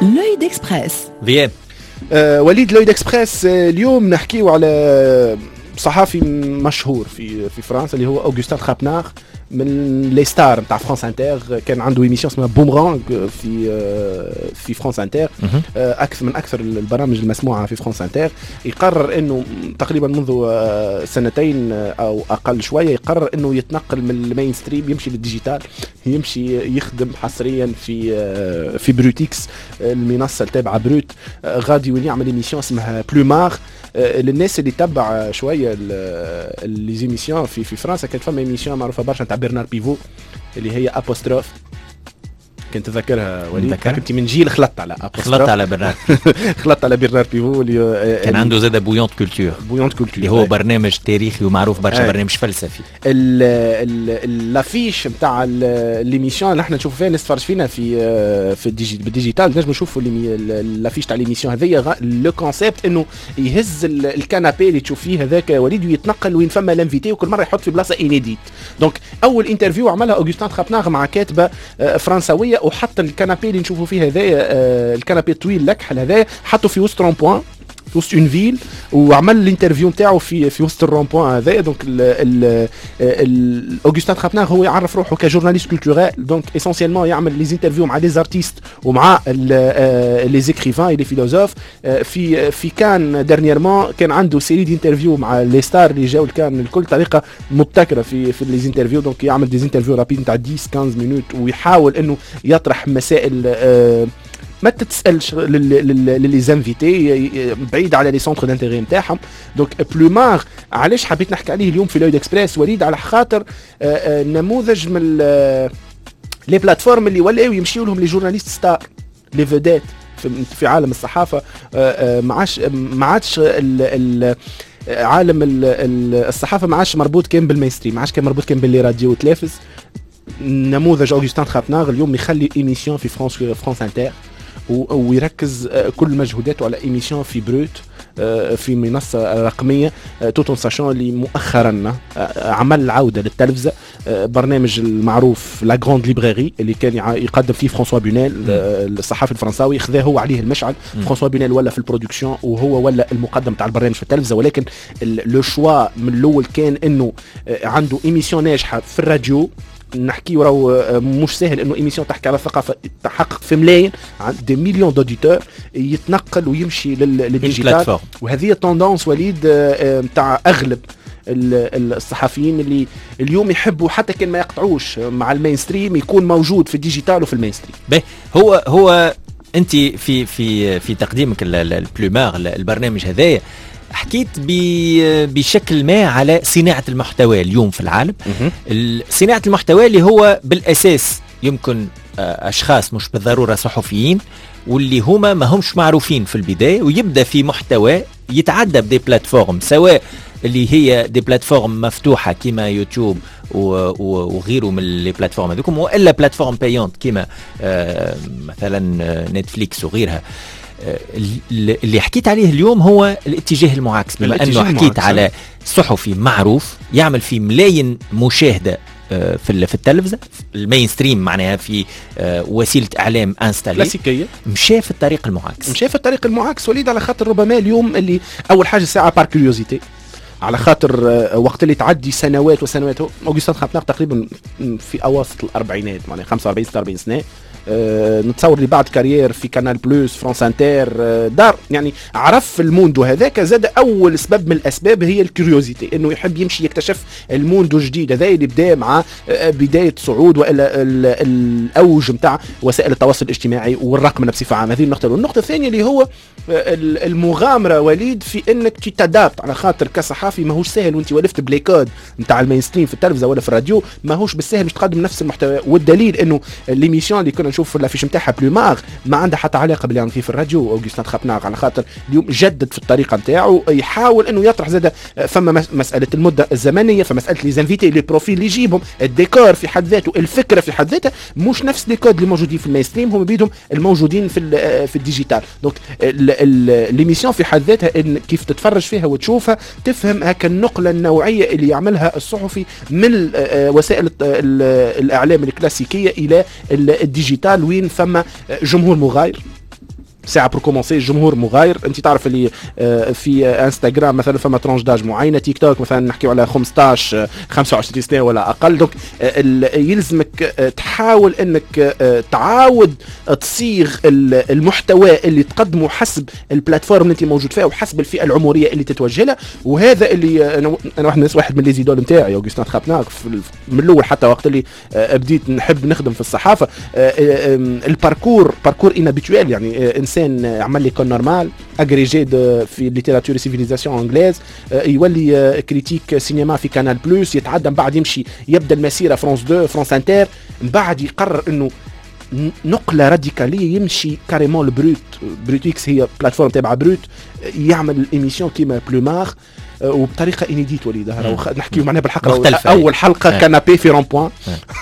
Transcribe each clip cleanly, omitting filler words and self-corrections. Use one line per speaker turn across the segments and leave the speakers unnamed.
لوي ديكسبريس.
فيان
وليد لوي ديكسبريس. اليوم نحكيو على صحافي مشهور في فرنسا اللي هو أوغوستين ترابناغ من لي ستار نتاع فرانس انتر. كان عنده ايميسيون اسمها بومرانغ في فرانس انتر، من اكثر البرامج المسموعه في فرانس انتر. يقرر انه تقريبا منذ سنتين او اقل شويه يقرر انه يتنقل من المين ستريم، يمشي للديجيتال، يمشي يخدم حصريا في بروتيكس، المنصه التابعه بروت. غادي وين يعمل ايميسيون اسمها بلومار. للناس اللي تبع شويه لي زيميسيون في فرنسا، كانت فما ايميسيون معروفه برشا نتاع برنار بيفو اللي هي ابوستروف. كنت تذكرها وليد؟ كنت من جيل خلطت على
برنار
خلطت على برنار بيفو اللي
كان عنده زاد بويونت كولتور اللي هو برنامج تاريخي ومعروف برشا، برنامج فلسفي.
الافيش نتاع ليميسيون اللي احنا نشوفوا فيها نتفرج فينا بالديجيتال، نجم نشوفوا الافيش تاع ليميسيون هذيا. لو كونسيبت انه يهز الكنابي اللي تشوف فيه هذاك وليد ويتنقل وين فما لانفيتي، وكل مره يحط في بلاصه انيديت. دونك اول انترفيو عملها أوغوستين ترابناغ مع كاتبه فرنسويه، وحط الكنابي اللي نشوفوا فيه هذايا، الكنابي الطويل الكحل هذايا، حطوا في وسط رون-بوين، في وسط اون فيل، وعمل الانترفيو نتاعو في وسط الرون-بوين هذايا. دونك أوغوستين ترابناغ هو يعرف روحه كجورناليست كولتورال، دونك اسونسيالمون يعمل لي انترفيو مع لي ارتيست ومع لي زيكريفان اي لي فيلوزوف. في كان ديرنييرمون كان عنده سيري دي انترفيو مع لي ستار اللي جاوا كان الكل طريقه مبتكره في لي انترفيو. دونك يعمل دي انترفيو رابيد نتاع 10-15 مينوت، ويحاول انه يطرح مسائل ما تتسالش للي زانفيتي، بعيد على لي سونتر دانتيغي نتاعهم. دونك بلومار علاش حبيت نحكي عليه اليوم في لوي ديكسبريس وليد؟ على خاطر نموذج من لي بلاتفورم اللي ولاو يمشيو لهم لي جورناليست ستار، لي فيدات في عالم الصحافه. ما عادش عالم الصحافه ما عادش مربوط كان بالمينستريم، ما عادش كان مربوط كان باللي راديو وتلفز. نموذج أوغوستين ترابناغ اليوم يخلي ايميسيون في فرانس انتر، ويركز كل مجهوداته على ايميسيون في بروت، في منصة رقمية، توتون ساشون اللي مؤخرا عمل عودة للتلفزة. برنامج المعروف لا غراند ليبراري اللي كان يقدم فيه فرانسوا بونيل الصحافي الفرنساوي، خذا هو عليه المشعل. فرانسوا بونيل ولا في البرودكسيون وهو ولا المقدم تاع البرنامج في التلفزة، ولكن لو شوا من الاول كان انه عنده ايميسيون ناجحة في الراديو. نحكي راهو مش سهل انه ايميسيون تحكي على الثقافه تحقق في ملايين دي مليون دوديتور، يتنقل ويمشي للديجيتال. وهذه التوندونس وليد نتاع اغلب الصحفيين اللي اليوم يحبوا حتى كان ما يقطعوش مع المين ستريم يكون موجود في الديجيتال وفي المين ستريم.
هو انت في تقديمك البلومار البرنامج هذايا حكيت بشكل ما على صناعة المحتوى اليوم في العالم. صناعة المحتوى اللي هو بالأساس يمكن أشخاص مش بالضرورة صحفيين، واللي هما ما همش معروفين في البداية، ويبدأ في محتوى يتعدى بدي بلاتفورم، سواء اللي هي دي بلاتفورم مفتوحة كما يوتيوب وغيره من البلاتفورم بلاتفورم هذوكم، وإلا بلاتفورم بايونت كما مثلا نتفليكس وغيرها. اللي حكيت عليه اليوم هو الاتجاه المعاكس، بما أنه حكيت على صحفي معروف يعمل في ملايين مشاهدة في التلفزة المين ستريم، معناها في وسيلة إعلام انستالي
كلاسيكية،
مشى في الطريق المعاكس.
وليد على خاطر ربما اليوم اللي أول حاجة ساعة بار كيوريوزيتي، على خاطر وقت اللي تعدي سنوات وسنوات. أوغوستين ترابناغ تقريبا في أواسط الأربعينات، معناها 45 سنة. نتصور لي بعد كارير في كانال بلوس فرانس انتر دار، يعني عرف الموندو هذاك. زاد اول سبب من الاسباب هي الكيوريوزيتي، انه يحب يمشي يكتشف الموندو الجديد هذا اللي بدا مع بدايه صعود والا الاوج نتاع وسائل التواصل الاجتماعي والرقم بصفه عامه. هذه النقطه. والنقطه الثانيه اللي هو المغامره وليد في انك تتدابط، على خاطر كصحافي ماهوش سهل وانت ولفت بلاي كود نتاع المينستريم في التلفزه ولا في الراديو، ماهوش بالسهل مش تقدم نفس المحتوى. والدليل انه ليميسيون اللي كنا نشوف في الافيش نتاعها بلومار ما عندها حتى علاقه باللي عم فيه في الراديو. أوغوستين ترابناغ على خاطر اليوم جدد في الطريقه نتاعو، يحاول انه يطرح زاد فما مساله المده الزمنيه، فمساله لي زانفيتي لي بروفيل اللي يجيبهم، الديكور في حد ذاته، الفكره في حد ذاتها مش نفس لي كود اللي موجودين في المينستريم، هم بيدهم الموجودين في الديجيتال. دونك ليميسيون في حد ذاتها إن كيف تتفرج فيها وتشوفها تفهم هكا النقله النوعيه اللي يعملها الصحفي من وسائل الاعلام الكلاسيكيه الى الديجيتال، وين فما جمهور مغاير ساعه بور كومونسي الجمهور مغاير. انت تعرف اللي في انستغرام مثلا فما ترونج داج معينه، تيك توك مثلا نحكيو على 15 25 سنه ولا اقل. دونك يلزمك تحاول انك تعاود تصيغ المحتوى اللي تقدمه حسب البلاتفورم اللي انت موجود فيها وحسب الفئه العمريه اللي تتوجه لها. وهذا اللي انا واحد من الناس، واحد من لي زيدول نتاعي اوغستان تخابناك من الاول حتى وقت اللي بديت نحب نخدم في الصحافه. الباركور انابيتويل، يعني انسان عمل لي كون نورمال اغريجي في ليتيراتور سيفيليزاسيون انجليز، يولي كريتيك سينما في كانال بلوس، يتعدى من بعد يمشي يبدا المسيره فرانس 2 فرانس انتر، من بعد يقرر انه نقله راديكاليه يمشي كاريمون البروت اكس هي بلاتفورم تبع بروت، يعمل الايميسيون كيما بلومار وبطريقه انيديت وليدها. نحكيو معناها بالحق اول حلقه كانابي في رون بوان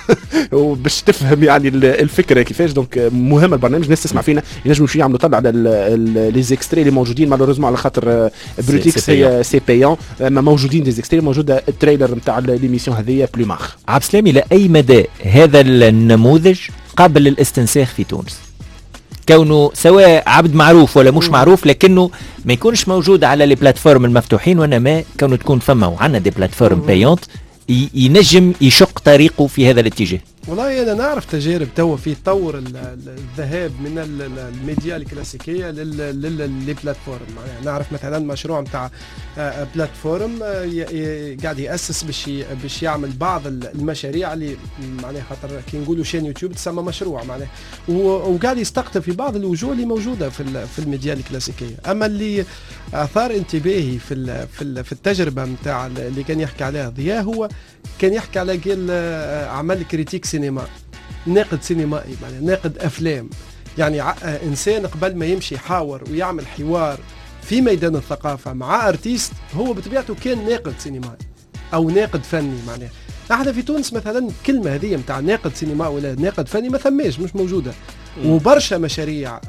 باش تفهم يعني الفكره كيفاش. دونك مهم البرنامج، الناس تسمع فينا ينجموا شي يعملوا طلع على لي زيكستري اللي موجودين مالوريزمون على خاطر بروتيكس هي سي بايون، اما موجودين دي زيكستري، موجوده التريلر نتاع ليميسيون هذه بلومار.
عبد السلام، الى اي مدى هذا النموذج قابل للاستنساخ في تونس؟ كونه سواء عبد معروف ولا مش معروف، لكنه ما يكونش موجود على لي بلاتفورم المفتوحين، وانما كونه تكون فما وعندنا دي بلاتفورم بايونت ينجم يشق طريقه في هذا الاتجاه.
والله انا نعرف تجارب توا في تطور الذهاب من الميديا الكلاسيكيه للبلاتفورم. يعني نعرف مثلا مشروع نتاع بلاتفورم قاعد ياسس باش يعمل بعض المشاريع اللي معناها خاطر كي نقولوا شين يوتيوب تسمى مشروع معناها، وقاعد يستقطب في بعض الوجوه اللي موجوده في الميديا الكلاسيكيه. اما اللي اثار انتباهي في التجربه نتاع اللي كان يحكي عليها ضياء، هو كان يحكي على قال عمل كريتيك سينما، ناقد سينمائي، يعني ناقد افلام. يعني انسان قبل ما يمشي يحاور ويعمل حوار في ميدان الثقافه مع ارتيست، هو بطبيعته كان ناقد سينمائي او ناقد فني. معناها احنا في تونس مثلا الكلمه هذه نتاع ناقد سينمائي ولا ناقد فني ما ثماش، مش موجوده. وبرشا مشاريع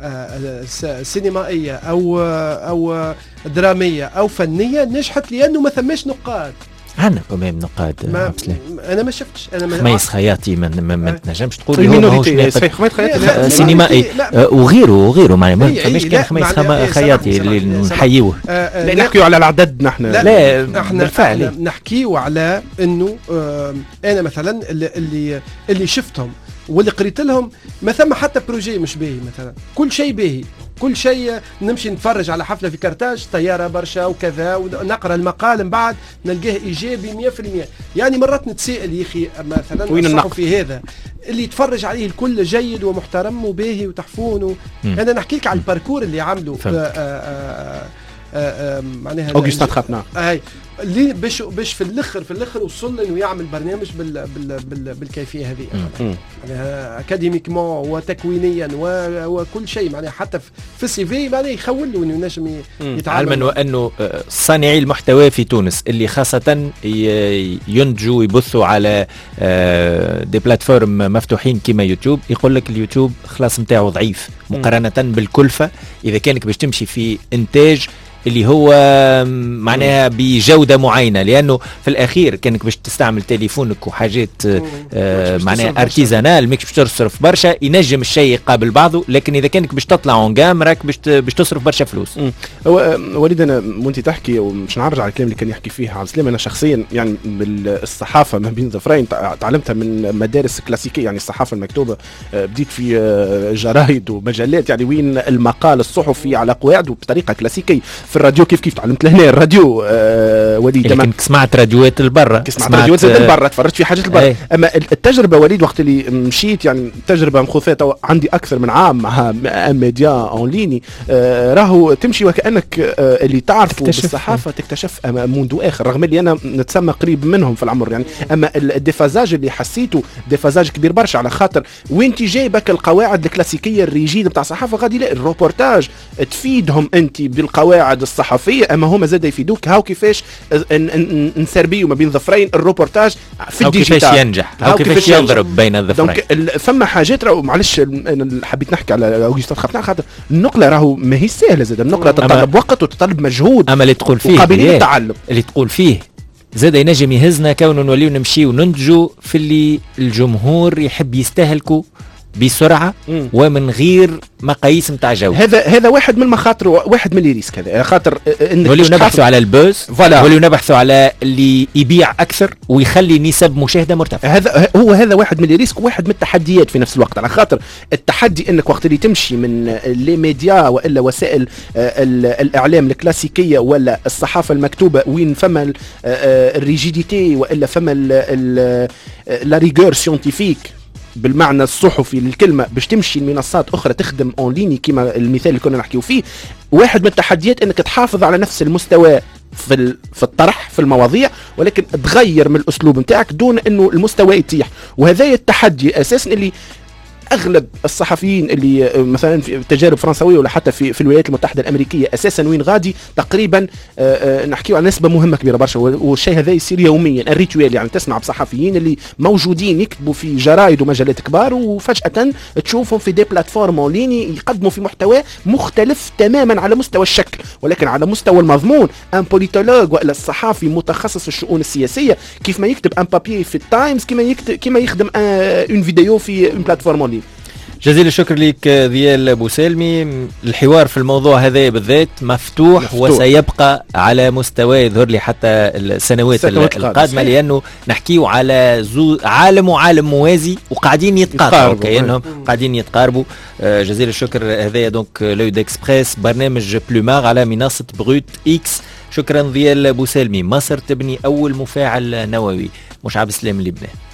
سينمائيه او دراميه او فنيه نجحت لانه ما ثماش نقاد.
عندنا كمان نقاد.
انا ما شفتش. انا
خميس خياطي ما تنجمش تقول
ماهوش ناقد
سينمائي وغيره ما فماش كان خميس خياطي اللي نحيوه.
لا نحكيو على العدد نحن،
لا بالفعل
نحكيو على انه انا مثلا اللي شفتهم واللي قريت لهم ما ثم حتى بروجي مش باهي. مثلا كل شيء باهي، كل شيء نمشي نتفرج على حفله في كرتاج طياره برشا وكذا، ونقرا المقال من بعد نلقاه ايجابي 100%. يعني مرات نتسائل يا اخي مثلا
وين النقد
في هذا اللي يتفرج عليه الكل جيد ومحترم وباهي وتحفون انا نحكي لك على الباركور اللي عمله معناها
اوغستان تخابناك
اللي باش في الاخر وصل انه يعمل برنامج بالكيفيه هذه. معناها اكاديميكمون وتكوينيا وكل شيء، معناها حتى في السي في معناها يخول له انه ينجم يتعامل.
علما وانه صانعي المحتوى في تونس اللي خاصه ينتجوا ويبثوا على دي بلاتفورم مفتوحين كما يوتيوب، يقول لك اليوتيوب خلاص نتاعو ضعيف مقارنه بالكلفه اذا كانك باش تمشي في انتاج اللي هو معناها بجودة معينة، لأنه في الأخير كانك باش تستعمل تليفونك وحاجات معناها ارتيزانال ماكش باش تصرف برشا، ينجم الشيء يقابل بعضه. لكن إذا كانك باش تطلع اون جام راك باش تصرف برشا فلوس.
وليد أنا وأنت تحكي ومش نعرج على الكلام اللي كان يحكي فيه عبد السلام، أنا شخصيا يعني بالصحافة ما بين ظفرين تعلمتها من مدارس كلاسيكية. يعني الصحافة المكتوبة بديت في جرايد ومجلات، يعني وين المقال الصحفي على قواعد وبطريقة كلاسيكية. في الراديو كيف تعلمت لهنا الراديو وليد،
لكن سمعت راديوات البرة،
سمعت راديوات البرة، تفرجت في حاجات البرة. اما التجربه وليد وقت اللي مشيت يعني تجربه مخوفه، عندي اكثر من عام مع ميديا اون ليني، راهو تمشي وكانك اللي تعرفه بالصحافه تكتشف منذ اخر، رغم اللي انا نتسمى قريب منهم في العمر يعني. اما الديفازاج اللي حسيته ديفازاج كبير برشا، على خاطر وانت جايبك القواعد الكلاسيكيه الريجيد نتاع الصحافه غادي لا الروبورتاج تفيدهم انت بالقواعد الصحفيه، اما هما زاد يفيدوك هاو كيفاش نسربيو ما بين ظفرين الروبورتاج في الديجيتال،
كيفاش ينجح او كيفاش يضرب بين الظفرين.
دونك فما حاجات راهو معلش انا حبيت نحكي على اوغستان تخابناك خاطر النقله راهو ماهي سهله، زاد النقله تتطلب وقت وتتطلب مجهود.
اما اللي تقول فيه
وقابليه للتعلم
اللي تقول فيه زاد ينجم يهزنا كونه نوليو نمشيو وننتجوا في اللي الجمهور يحب يستهلكوا بسرعه ومن غير مقاييس نتاع جوده.
هذا واحد من المخاطر، واحد من لي ريسك. هذا خاطر انك
نوليو نبحثوا على البوز، نوليو نبحثوا على اللي يبيع اكثر ويخلي نسب مشاهده مرتفعه.
هذا واحد من لي ريسك، واحد من التحديات في نفس الوقت. على خاطر التحدي انك وقت اللي تمشي من لي ميديا والا وسائل الاعلام الكلاسيكيه ولا الصحافه المكتوبه وين فما الريجيديتي والا فما لا ريغور سيونتيفيك بالمعنى الصحفي للكلمه، باش تمشي لمنصات اخرى تخدم اون ليني كما المثال اللي كنا نحكيو فيه. واحد من التحديات انك تحافظ على نفس المستوى في الطرح في المواضيع، ولكن تغير من الاسلوب نتاعك دون انه المستوى يتيح. وهذا التحدي اساسا اللي اغلب الصحفيين اللي مثلا في تجارب فرنسويه ولا حتى في الولايات المتحده الامريكيه اساسا وين غادي تقريبا نحكيو على نسبه مهمه كبيره برشا. والشيء هذا يصير يوميا، الريتوال يعني تسمع بصحفيين اللي موجودين يكتبوا في جرايد ومجلات كبار وفجاه تشوفهم في دي بلاتفورم اونلاين يقدموا في محتوى مختلف تماما على مستوى الشكل، ولكن على مستوى المضمون ان بوليتولوج ولا الصحافي متخصص في الشؤون السياسيه كيف ما يكتب ان بابي في التايمز كيما يخدم اون فيديو في اون بلاتفورم اونلاين.
جزيل الشكر لك ذيال بوسالمي. الحوار في الموضوع هذا بالذات مفتوح وسيبقى على مستوى يظهر لي حتى السنوات القادمة، لأنه نحكيه على عالم وعالم موازي وقاعدين يتقاربوا كأنهم قاعدين يتقاربوا. جزيل الشكر. هذا دونك لود اكسبريس برنامج بلوماغ على منصة بروت اكس. شكرا ذيال بوسالمي. مصر تبني أول مفاعل نووي، مش عبد السلام اللي بناه.